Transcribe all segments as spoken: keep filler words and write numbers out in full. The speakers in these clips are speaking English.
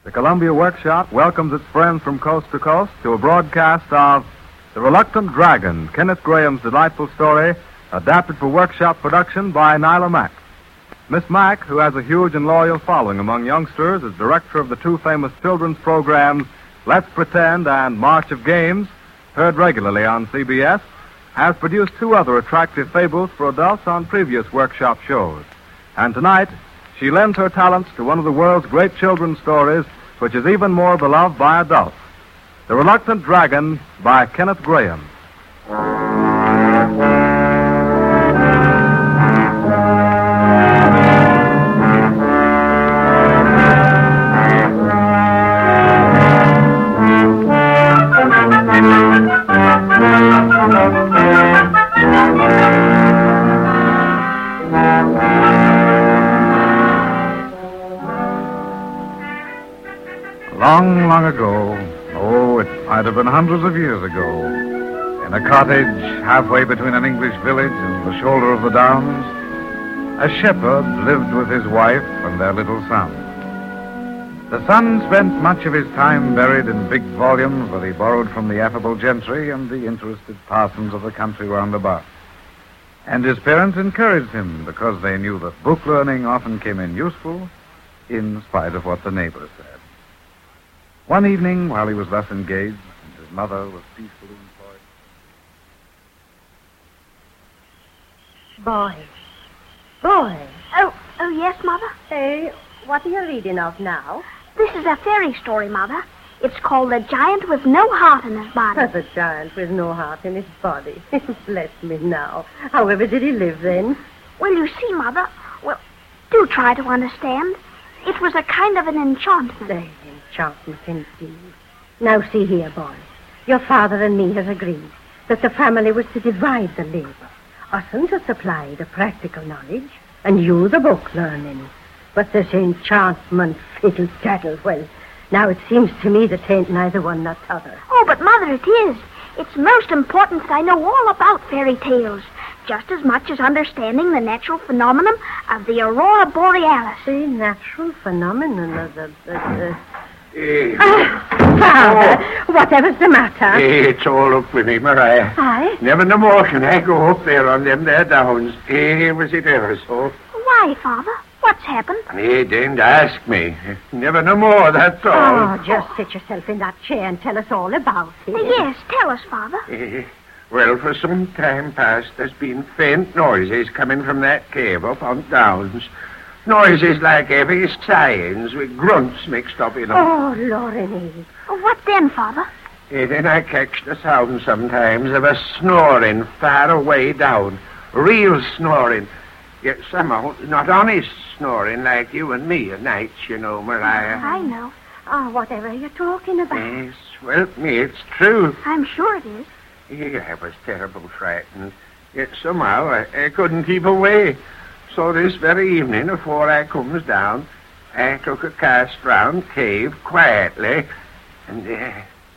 The Columbia Workshop welcomes its friends from coast to coast to a broadcast of The Reluctant Dragon, Kenneth Graham's delightful story, adapted for workshop production by Nyla Mack. Miss Mack, who has a huge and loyal following among youngsters as director of the two famous children's programs Let's Pretend and March of Games, heard regularly on C B S, has produced two other attractive fables for adults on previous workshop shows. And tonight, she lends her talents to one of the world's great children's stories, which is even more beloved by adults. The Reluctant Dragon by Kenneth Graham. Long, long ago, oh, it might have been hundreds of years ago, in a cottage halfway between an English village and the shoulder of the Downs, a shepherd lived with his wife and their little son. The son spent much of his time buried in big volumes that he borrowed from the affable gentry and the interested parsons of the country round about. And his parents encouraged him because they knew that book learning often came in useful in spite of what the neighbors said. One evening, while he was thus engaged, and his mother was peacefully employed... Boy. Boy. Oh, oh, yes, Mother? Hey, what are you reading of now? This is a fairy story, Mother. It's called The Giant with No Heart in His Body. The giant with no heart in his body. Bless me now. However did he live then? Well, you see, Mother, well, do try to understand. It was a kind of an enchantment. An enchantment, indeed. Now, see here, boy. Your father and me has agreed that the family was to divide the labor. Us to supply the practical knowledge, and you the book learning. But this enchantment, fiddle daddle, well, now it seems to me that ain't neither one nor t'other. Oh, but, Mother, it is. It's most important that I know all about fairy tales, just as much as understanding the natural phenomenon of the aurora borealis. The natural phenomenon of the... the, the... Hey. Ah, Father, oh. Whatever's the matter? Hey, it's all up with me, Mariah. Aye? Never no more can I go up there on them there downs. Hey, was it ever so? Why, Father? What's happened? Hey, didn't ask me. Never no more, that's all. Oh, just sit yourself in that chair and tell us all about it. Yes, tell us, Father. Hey, well, for some time past, there's been faint noises coming from that cave up on Downs. Noises like heavy sighings with grunts mixed up in them. Oh, Lorraine. What then, Father? Hey, then I catch the sound sometimes of a snoring far away down. Real snoring. Yet somehow not honest snoring like you and me at nights, you know, Mariah. I know. Oh, whatever are you talking about? Yes, well, me, it's true. I'm sure it is. Yeah, I was terrible frightened. Yet somehow I, I couldn't keep away. So this very evening, afore I comes down, I took a cast round cave quietly, and uh,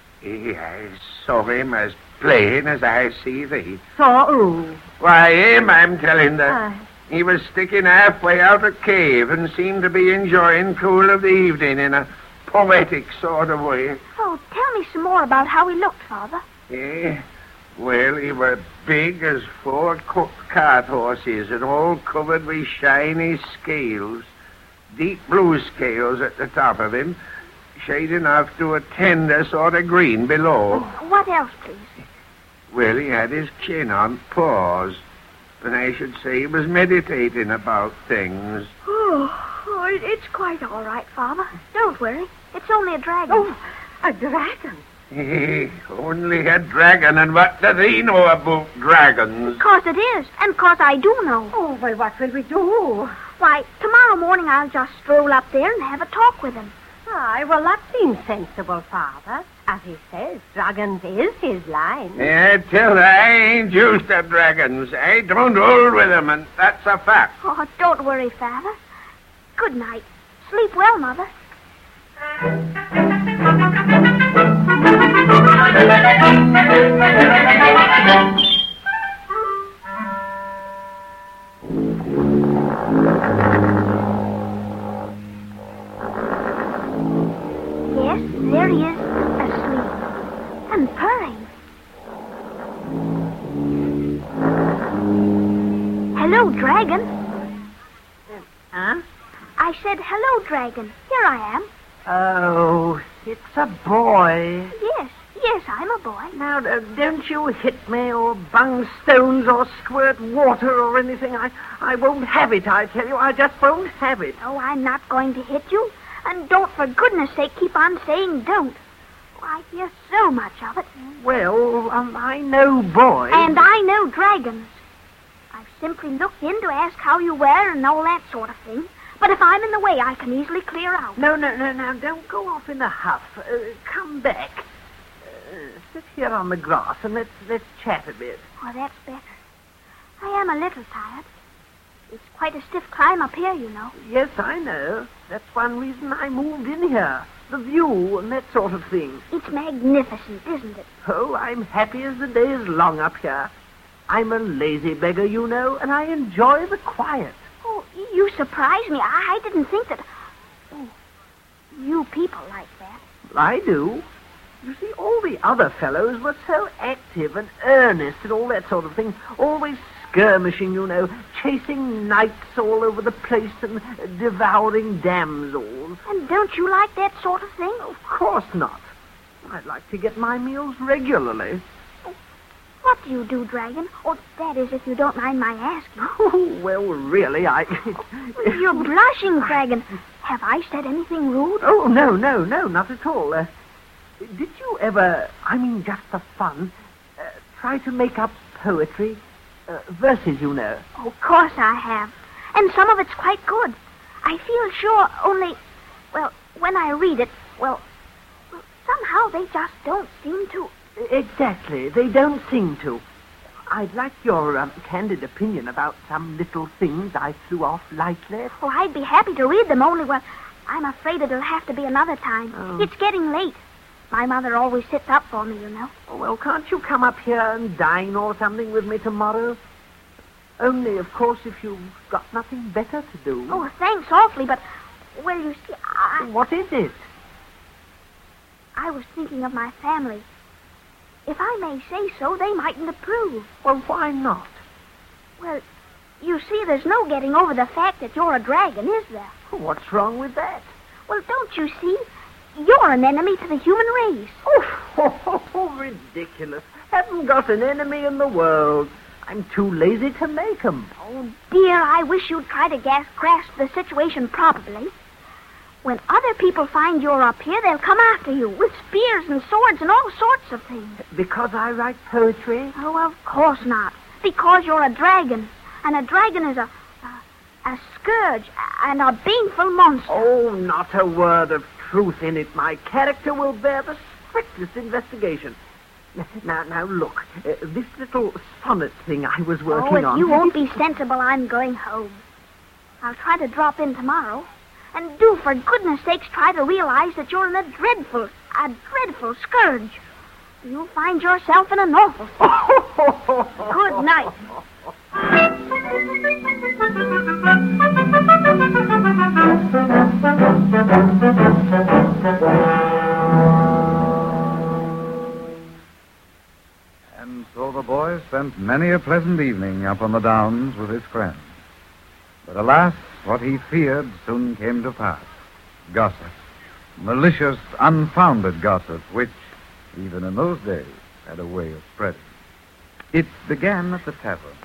I saw him as plain as I see thee. Saw who? Why, him, I'm telling thee. Aye. He was sticking halfway out of cave and seemed to be enjoying cool of the evening in a poetic sort of way. Oh, tell me some more about how he looked, Father. Eh? Well, he were big as four cooked cart horses and all covered with shiny scales. Deep blue scales at the top of him, shading off to a tender sort of green below. Oh, what else, please? Well, he had his chin on paws, and I should say he was meditating about things. Oh, oh it, it's quite all right, Father. Don't worry. It's only a dragon. Oh, a dragon. Hey, only a dragon, and what does he know about dragons? Because it is, and because I do know. Oh, well, what will we do? Why, tomorrow morning I'll just stroll up there and have a talk with him. Aye, well, that seems sensible, Father. As he says, dragons is his line. Yeah, tell her I ain't used to dragons. I don't hold with them, and that's a fact. Oh, don't worry, Father. Good night. Sleep well, Mother. Yes, there he is, asleep. And purring. Hello, Dragon. Huh? I said, hello, Dragon. Here I am. Oh, it's a boy. Yes, yes, I'm a boy. Now, uh, don't you hit me or bung stones or squirt water or anything. I, I won't have it, I tell you. I just won't have it. Oh, I'm not going to hit you. And don't, for goodness sake, keep on saying don't. Oh, I hear so much of it. Well, um, I know boys. And I know dragons. I've simply looked in to ask how you were and all that sort of thing. But if I'm in the way, I can easily clear out. No, no, no, no, don't go off in a huff. Uh, come back. Uh, sit here on the grass and let's, let's chat a bit. Oh, that's better. I am a little tired. It's quite a stiff climb up here, you know. Yes, I know. That's one reason I moved in here. The view and that sort of thing. It's magnificent, isn't it? Oh, I'm happy as the day is long up here. I'm a lazy beggar, you know, and I enjoy the quiet. Oh, you surprise me. I, I didn't think that... Oh, you people like that. I do. You see, all the other fellows were so active and earnest and all that sort of thing. Always skirmishing, you know, chasing knights all over the place and devouring damsels. And don't you like that sort of thing? Of course not. I'd like to get my meals regularly. What do you do, Dragon? Or that is, if you don't mind my asking. Oh, well, really, I... You're blushing, Dragon. Have I said anything rude? Oh, no, no, no, not at all. Uh, did you ever, I mean, just for fun, uh, try to make up poetry? Uh, verses, you know. Oh, of course I have. And some of it's quite good. I feel sure, only, well, when I read it, well, well somehow they just don't seem to... Exactly. They don't seem to. I'd like your um, candid opinion about some little things I threw off lightly. Oh, I'd be happy to read them, only, well, I'm afraid it'll have to be another time. Oh. It's getting late. My mother always sits up for me, you know. Oh, well, can't you come up here and dine or something with me tomorrow? Only, of course, if you've got nothing better to do. Oh, thanks awfully, but, well, you see, I... What is it? I was thinking of my family. If I may say so, they mightn't approve. Well, why not? Well, you see, there's no getting over the fact that you're a dragon, is there? What's wrong with that? Well, don't you see? You're an enemy to the human race. Oh, oh, oh, ridiculous. Haven't got an enemy in the world. I'm too lazy to make 'em. Oh, dear, I wish you'd try to gas- grasp the situation properly. When other people find you're up here, they'll come after you with spears and swords and all sorts of things. Because I write poetry? Oh, of course not. Because you're a dragon. And a dragon is a, a, a scourge and a baneful monster. Oh, not a word of truth in it. My character will bear the strictest investigation. Now, now, look. Uh, this little sonnet thing I was working oh, if on... you won't be sensible, I'm going home. I'll try to drop in tomorrow. And do, for goodness sakes, try to realize that you're in a dreadful, a dreadful scourge. You'll find yourself in an awful state. Good night. And so the boy spent many a pleasant evening up on the downs with his friends. But alas, what he feared soon came to pass. Gossip. Malicious, unfounded gossip, which, even in those days, had a way of spreading. It began at the tavern.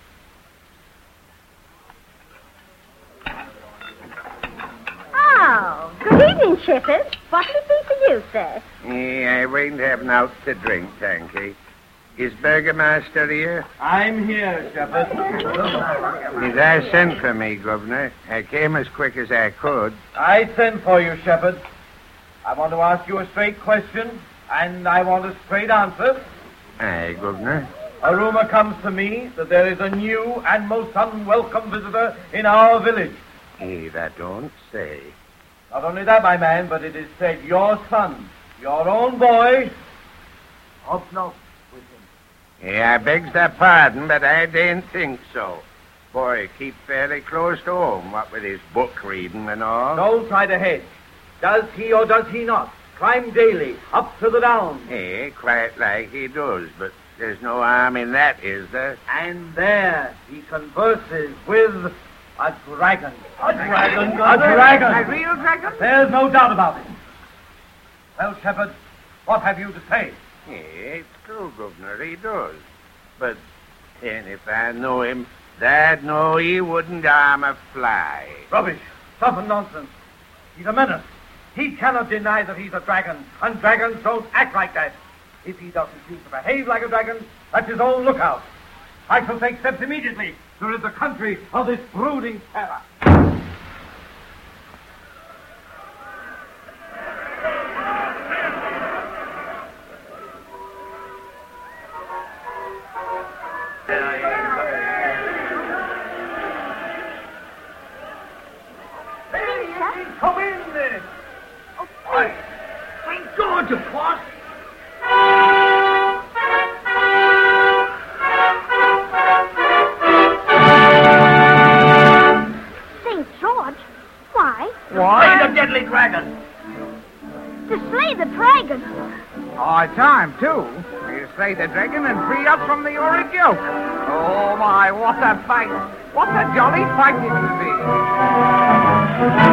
Oh, good evening, Shepherd. What'll it be for you, sir? Yeah, I won't have naught to drink, thank you. Is Burgomaster here? I'm here, Shepherd. He's I sent for me, Governor. I came as quick as I could. I sent for you, Shepherd. I want to ask you a straight question, and I want a straight answer. Aye, Governor. A rumor comes to me that there is a new and most unwelcome visitor in our village. Eh, that don't say. Not only that, my man, but it is said your son, your own boy, hope not with him. Yeah, I begs their pardon, but I don't think so. Boy, keep fairly close to home, what with his book reading and all. Don't try to hedge. Does he or does he not? climb daily up to the downs. Eh, quite like he does, but there's no harm in that, is there? And there he converses with a dragon. A dragon, A Governor? dragon. A real dragon? There's no doubt about it. Well, Shepherd, what have you to say? Eh, it's true, Governor, he does. But then if I know him, Dad, no, he wouldn't harm a fly. Rubbish. Stuff and nonsense. He's a menace. He cannot deny that he's a dragon, and dragons don't act like that. If he doesn't choose to behave like a dragon, that's his own lookout. I shall take steps immediately to rid the country of this brooding terror. Come in there. Oh, Why, Saint George, of course. Saint George? Why? Why? The deadly dragon. To slay the dragon. High time, too. You slay the dragon and free us from the horrid yoke. Oh, my, what a fight. What a jolly fight it will be.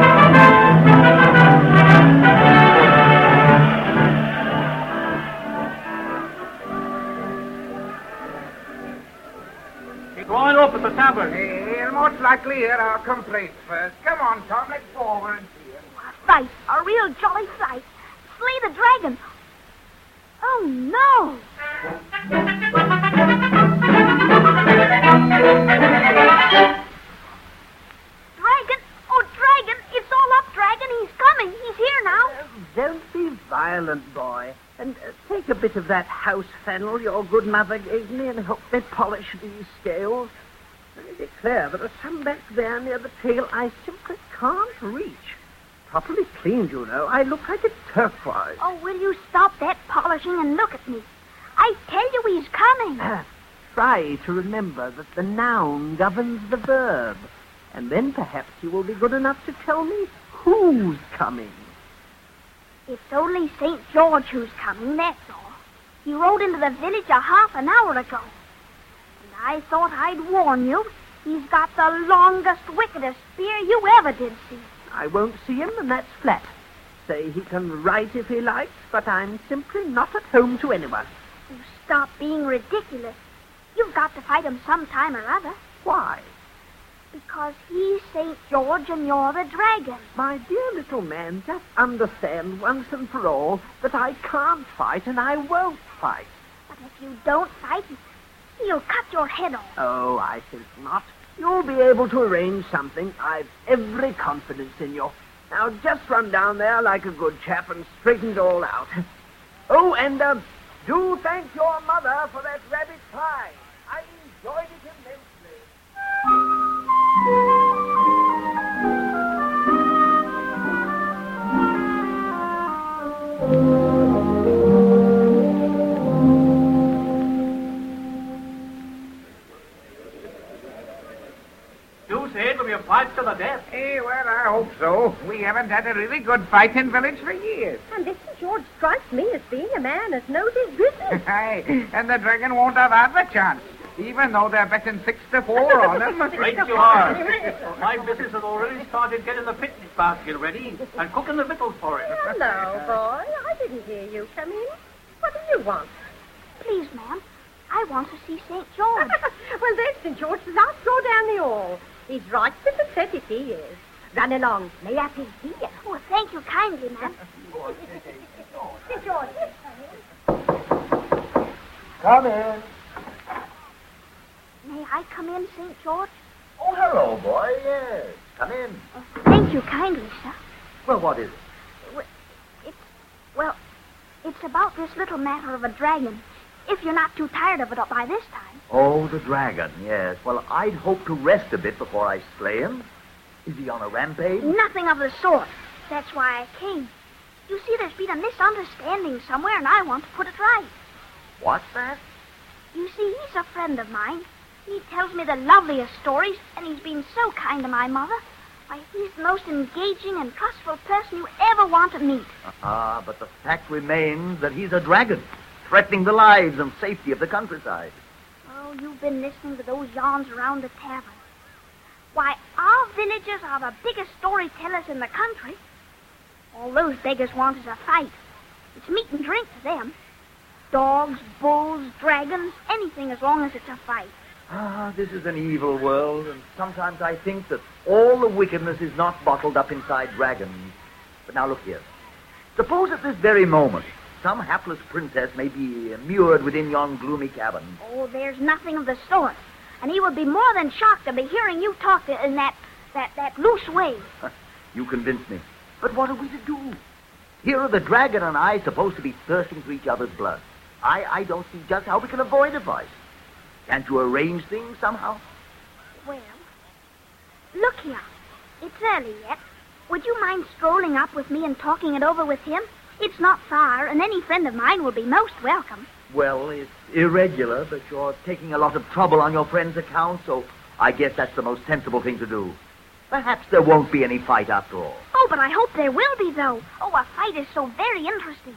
Go on up at the tavern. He'll most likely hear our complaints first. Come on, Tom, let's go over and see him. Fight. A real jolly fight. Slay the dragon. Oh, no. Dragon? Oh, dragon. It's all up, dragon. He's coming. He's here now. Uh, don't be violent, boy. And uh, take a bit of that house fennel your good mother gave me and help me polish these scales. I declare there are some back there near the tail I simply can't reach. Properly cleaned, you know. I look like a turquoise. Oh, will you stop that polishing and look at me? I tell you he's coming. Uh, try to remember that the noun governs the verb. And then perhaps you will be good enough to tell me who's coming. It's only Saint George who's coming, that's all. He rode into the village a half an hour ago. And I thought I'd warn you. He's got the longest, wickedest spear you ever did see. I won't see him, and that's flat. Say he can write if he likes, but I'm simply not at home to anyone. You stop being ridiculous. You've got to fight him sometime or other. Why? Because he's Saint George and you're the dragon. My dear little man, just understand once and for all that I can't fight and I won't fight. But if you don't fight, he'll cut your head off. Oh, I think not. You'll be able to arrange something. I've every confidence in you. Now just run down there like a good chap and straighten it all out. Oh, and uh, do thank your mother for that rabbit pie. I enjoyed it immensely. You say it'll be a fight to the death. Eh, well, I hope so. We haven't had a really good fight in village for years. And this George strikes me as being a man that knows his business. Aye, and the dragon won't have half a chance, even though they're betting six to four on him. Right you are. My missus has already started getting the picnic basket ready and cooking the victuals for it. Hello, boy. I didn't hear you come in. What do you want? Please, ma'am, I want to see Saint George. Well, there's Saint George. I'll go down the hall. He's right to the set if he is. Run along. May I please see you? Oh, thank you kindly, ma'am. Saint George. Come in. May I come in, Saint George? Oh, hello, boy. Yes. Come in. Oh, thank you kindly, sir. Well, what is it? Well, It's, well, it's about this little matter of a dragon. If you're not too tired of it by this time. Oh, the dragon, yes. Well, I'd hope to rest a bit before I slay him. Is he on a rampage? Nothing of the sort. That's why I came. You see, there's been a misunderstanding somewhere, and I want to put it right. What's that? You see, he's a friend of mine. He tells me the loveliest stories, and he's been so kind to my mother. Why, he's the most engaging and trustful person you ever wanted want to meet. Ah, but the fact remains that he's a dragon, threatening the lives and safety of the countryside. Oh, you've been listening to those yarns around the tavern. Why, our villagers are the biggest storytellers in the country. All those beggars want is a fight. It's meat and drink to them. Dogs, bulls, dragons, anything as long as it's a fight. Ah, this is an evil world, and sometimes I think that all the wickedness is not bottled up inside dragons. But now look here. Suppose at this very moment, some hapless princess may be immured within yon gloomy cabin. Oh, there's nothing of the sort. And he would be more than shocked to be hearing you talk to, in that, that, that loose way. You convince me. But what are we to do? Here are the dragon and I supposed to be thirsting for each other's blood. I, I don't see just how we can avoid a fight. Can't you arrange things somehow? Well, look here. It's early yet. Would you mind strolling up with me and talking it over with him? It's not far, and any friend of mine will be most welcome. Well, it's irregular, but you're taking a lot of trouble on your friend's account, so I guess that's the most sensible thing to do. Perhaps there won't be any fight after all. Oh, but I hope there will be, though. Oh, a fight is so very interesting.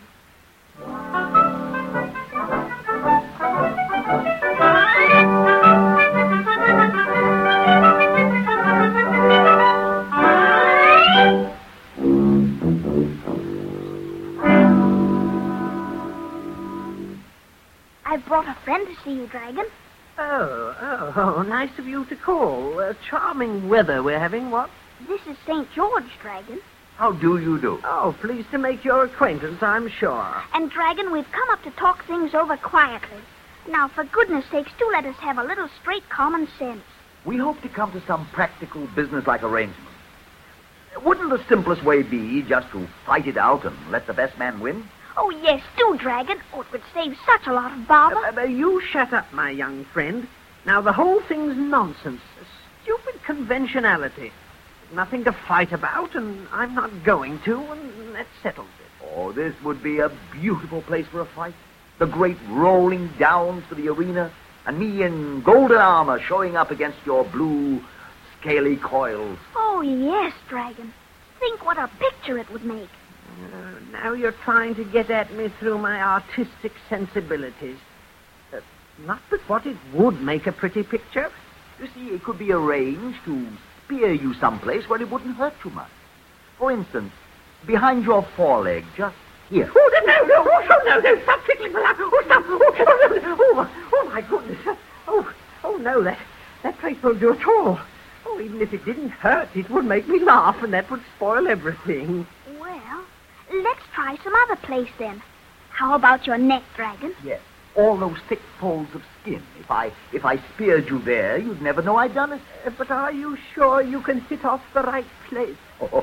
I've brought a friend to see you, Dragon. Oh, oh, oh, nice of you to call. Uh, charming weather we're having, what? This is Saint George, Dragon. How do you do? Oh, pleased to make your acquaintance, I'm sure. And, Dragon, we've come up to talk things over quietly. Now, for goodness sakes, do let us have a little straight common sense. We hope to come to some practical business-like arrangement. Wouldn't the simplest way be just to fight it out and let the best man win? Oh, yes, do, Dragon. Oh, it would save such a lot of bother. Uh, uh, you shut up, my young friend. Now, the whole thing's nonsense. A stupid conventionality. Nothing to fight about, and I'm not going to, and that settles it. Oh, this would be a beautiful place for a fight. The great rolling downs to the arena, and me in golden armor showing up against your blue, scaly coils. Oh, yes, Dragon. Think what a picture it would make. Uh, now you're trying to get at me through my artistic sensibilities. Uh, not but what it would make a pretty picture. You see, it could be arranged to spear you someplace where it wouldn't hurt too much. For instance, behind your foreleg, just here. Oh, no, no, oh, no, no, stop tickling my lap. Oh, stop. Oh, oh, no, no. Oh, oh, my goodness. Oh, oh, no, that, that place won't do at all. Oh, even if it didn't hurt, it would make me laugh, and that would spoil everything. Well, let's try some other place, then. How about your neck, Dragon? Yes, all those thick folds of skin. If I if I speared you there, you'd never know I'd done it. Uh, but are you sure you can hit off the right place?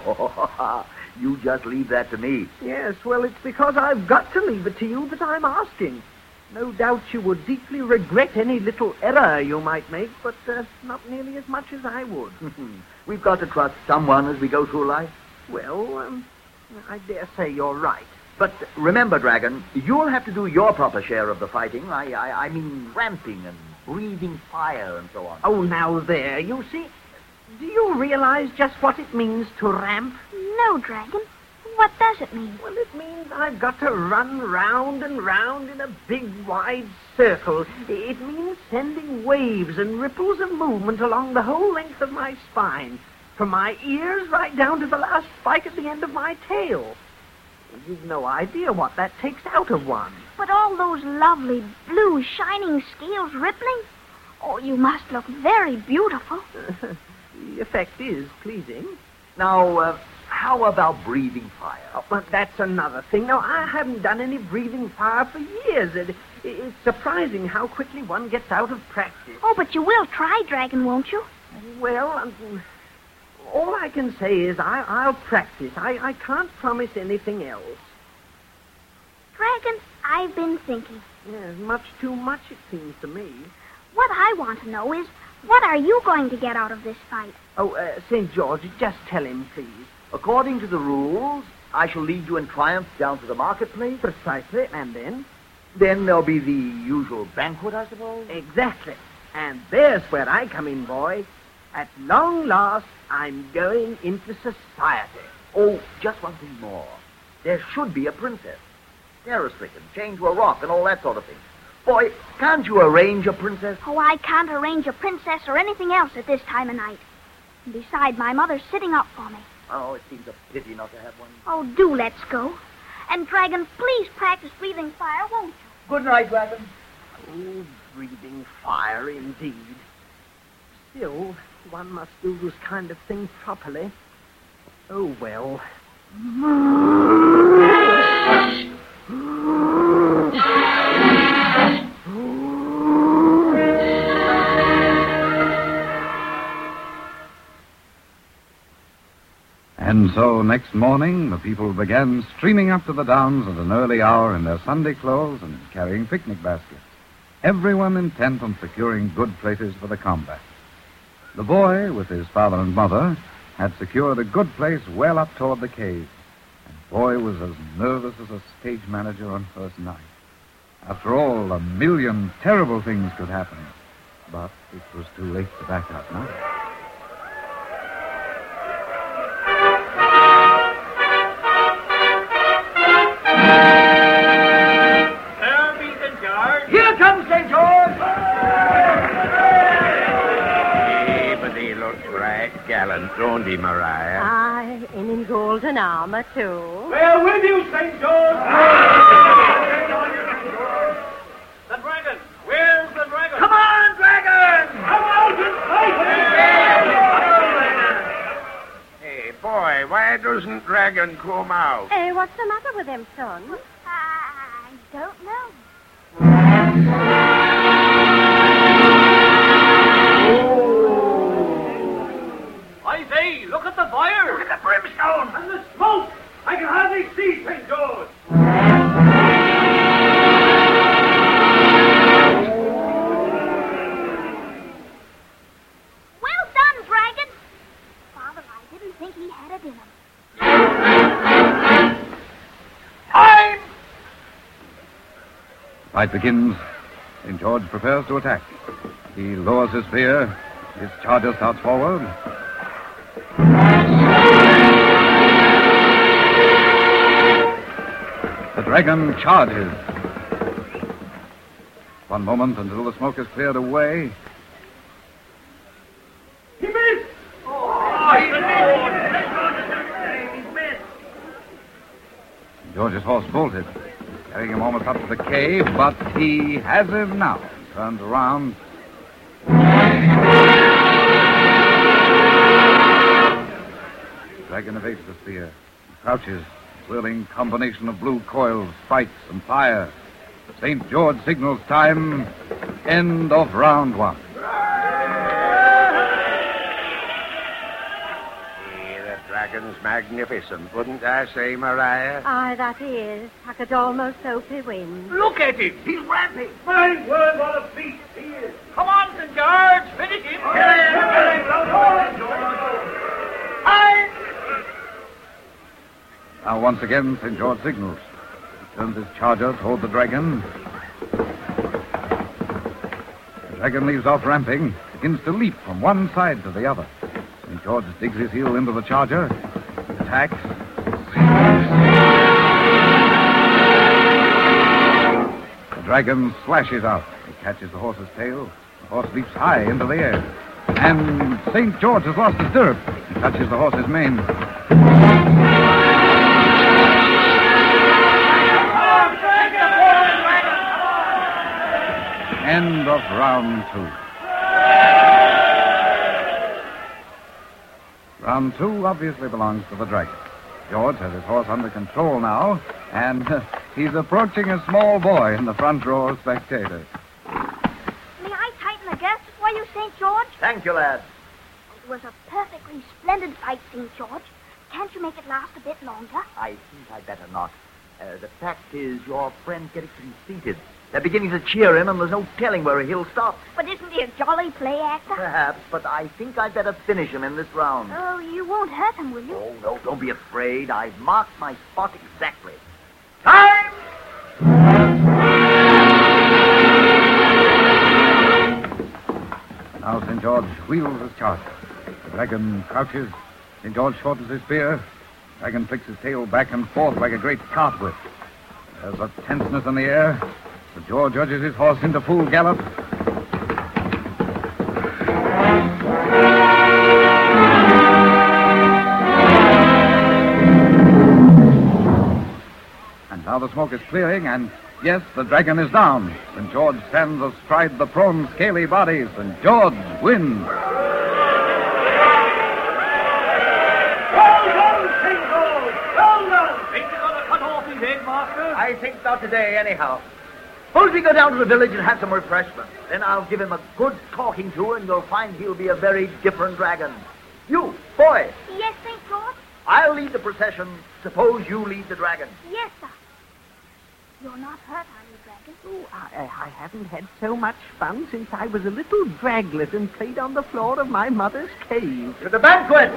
Oh, you just leave that to me. Yes, well, it's because I've got to leave it to you that I'm asking. No doubt you would deeply regret any little error you might make, but uh, not nearly as much as I would. We've got to trust someone as we go through life. Well, um, I dare say you're right. But remember, Dragon, you'll have to do your proper share of the fighting. I, I, I mean ramping and breathing fire and so on. Oh, now there, you see. Do you realize just what it means to ramp? No, Dragon. What does it mean? Well, it means I've got to run round and round in a big, wide circle. It means sending waves and ripples of movement along the whole length of my spine, from my ears right down to the last spike at the end of my tail. You've no idea what that takes out of one. But all those lovely, blue, shining scales rippling? Oh, you must look very beautiful. The effect is pleasing. Now, uh, how about breathing fire? Oh, but that's another thing. Now, I haven't done any breathing fire for years. It, it's surprising how quickly one gets out of practice. Oh, but you will try, Dragon, won't you? Well, um, all I can say is I, I'll practice. I, I can't promise anything else. Dragon, I've been thinking. Yes, much too much, it seems to me. What I want to know is, what are you going to get out of this fight? Oh, uh, Saint George, just tell him, please. According to the rules, I shall lead you in triumph down to the marketplace. Precisely, and then? Then there'll be the usual banquet, I suppose? Exactly. And there's where I come in, boy. At long last, I'm going into society. Oh, just one thing more. There should be a princess. Terror-stricken, chained to a rock, and all that sort of thing. Boy, can't you arrange a princess? Oh, I can't arrange a princess or anything else at this time of night. And besides, my mother's sitting up for me. Oh, it seems a pity not to have one. Oh, do let's go. And, Dragon, please practice breathing fire, won't you? Good night, Dragon. Oh, breathing fire, indeed. Still, one must do this kind of thing properly. Oh, well. And so next morning, the people began streaming up to the downs at an early hour in their Sunday clothes and carrying picnic baskets, everyone intent on securing good places for the combat. The boy, with his father and mother, had secured a good place well up toward the cave, and Boy was as nervous as a stage manager on first night. After all, a million terrible things could happen, but it was too late to back up now. Here comes Saint George! Hey, but he looks right gallant, don't he, Maria? Aye, and in golden armor, too. We're with you, Saint George! The dragon! Where's the dragon? Come on, dragon! Come out and fight! Hey, boy, why doesn't Dragon come out? Hey, what's the matter with him, son? I don't know. I say, look at the fire! Look at the brimstone! And the smoke! I can hardly see, Saint George! Well done, Dragon. Father, I didn't think he had it in him. Time! Fight begins. Saint George prepares to attack. He lowers his spear. His charger starts forward. The dragon charges. One moment until the smoke is cleared away. He missed! Oh, he's missed! George's horse bolted, carrying him almost up to the cave, but he has him now. Turns around. Dragon evades the spear. He crouches, whirling combination of blue coils, spikes, and fire. Saint George signals time. End of round one. Hey, the Dragon's magnificent, wouldn't I say, Maria? Aye, that he is. I could almost hope he wins. Look at him! He's ramping! My word, what a beast he is! Come on, Saint George! Finish him! Time! Now, once again, Saint George signals. He turns his charger toward the dragon. The dragon leaves off ramping, begins to leap from one side to the other. Saint George digs his heel into the charger, attacks. The dragon slashes out. He catches the horse's tail. The horse leaps high into the air. And Saint George has lost his stirrup. He touches the horse's mane. End of round two. Round two obviously belongs to the dragon. George has his horse under control now, and uh, he's approaching a small boy in the front row of spectators. May I tighten the girths for you, Saint George? Thank you, lad. It was a perfectly splendid fight, Saint George. Can't you make it last a bit longer? I think I'd better not. Uh, the fact is, your friend's getting conceited. They're beginning to cheer him, and there's no telling where he'll stop. But isn't he a jolly play actor? Perhaps, but I think I'd better finish him in this round. Oh, you won't hurt him, will you? Oh, no, don't be afraid. I've marked my spot exactly. Time! Now Saint George wheels his charger. The dragon crouches. Saint George shortens his spear. Dragon flicks his tail back and forth like a great cartwhip. There's a tenseness in the air. Sir George urges his horse into full gallop. And now the smoke is clearing, and yes, the dragon is down. And George stands astride the prone, scaly bodies, and George wins. I think not today, anyhow. Suppose we go down to the village and have some refreshment. Then I'll give him a good talking to, and you'll find he'll be a very different dragon. You, boy, Yes, Saint George? I'll lead the procession. Suppose you lead the dragon. Yes, sir. You're not hurt, are you, Dragon? Oh, I, I haven't had so much fun since I was a little draglet and played on the floor of my mother's cave. To the banquet!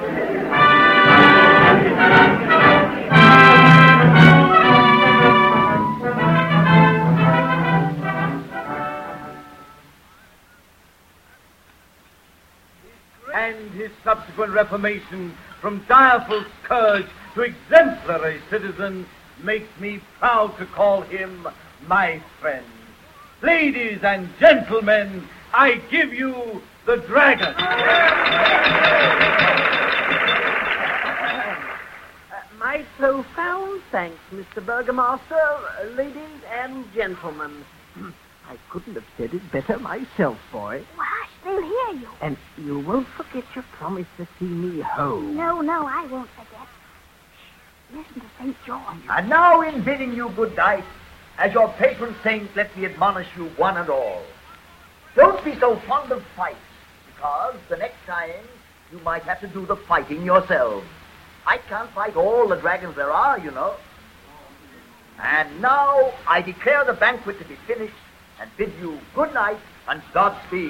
And his subsequent reformation from direful scourge to exemplary citizen makes me proud to call him my friend. Ladies and gentlemen, I give you the dragon. Uh, my profound thanks, Mister Burgomaster, uh, ladies and gentlemen. I couldn't have said it better myself, boy. Well, hush, they'll hear you. And you won't forget your promise to see me home. No, no, I won't forget. Shh, listen to Saint George. And now, in bidding you good night, as your patron saint, let me admonish you one and all. Don't be so fond of fights, because the next time you might have to do the fighting yourselves. I can't fight all the dragons there are, you know. And now I declare the banquet to be finished and bid you good night and Godspeed.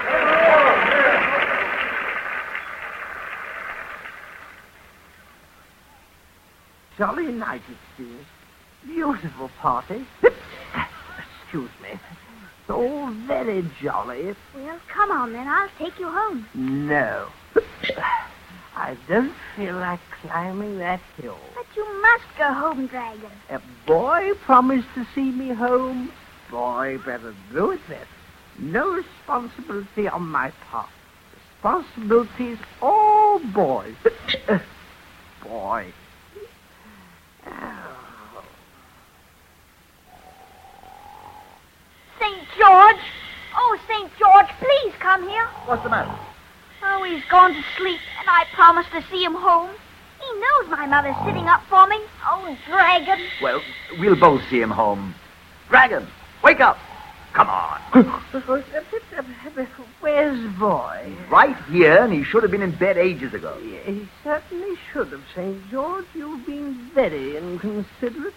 Jolly night it seems. Beautiful party. Excuse me. So very jolly. Well, come on then. I'll take you home. No. I don't feel like climbing that hill. But you must go home, Dragon. A boy promised to see me home. Boy better do it then. No responsibility on my part. Responsibility's all boys. Boy. Oh. Saint George! Oh, Saint George, please come here. What's the matter? Oh, he's gone to sleep, and I promised to see him home. He knows my mother's sitting up for me. Oh, Dragon. Well, we'll both see him home. Dragon, wake up. Come on. Where's boy? Right here, and he should have been in bed ages ago. He certainly should have, Saint George. You've been very inconsiderate.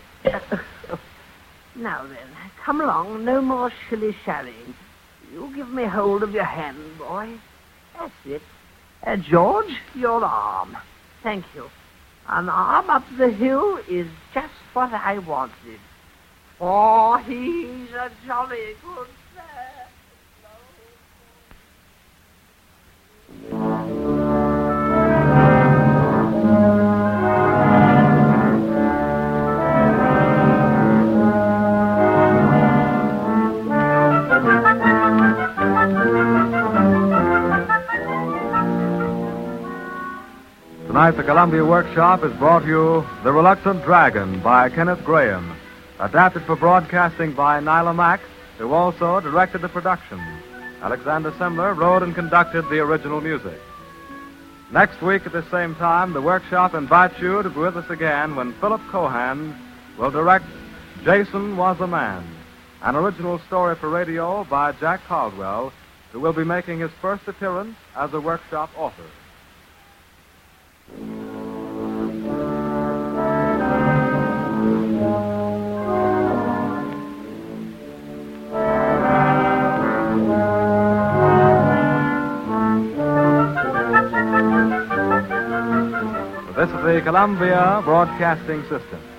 Now then, come along. No more shilly-shallying. You give me hold of your hand, boy. That's it. Uh, George, your arm. Thank you. An arm up the hill is just what I wanted. For he's a jolly good man. Tonight, the Columbia Workshop has brought you The Reluctant Dragon by Kenneth Graham, adapted for broadcasting by Nyla Mack, who also directed the production. Alexander Semler wrote and conducted the original music. Next week at the same time, the Workshop invites you to be with us again when Philip Cohan will direct Jason Was a Man, an original story for radio by Jack Caldwell, who will be making his first appearance as a Workshop author. This is the Columbia Broadcasting System.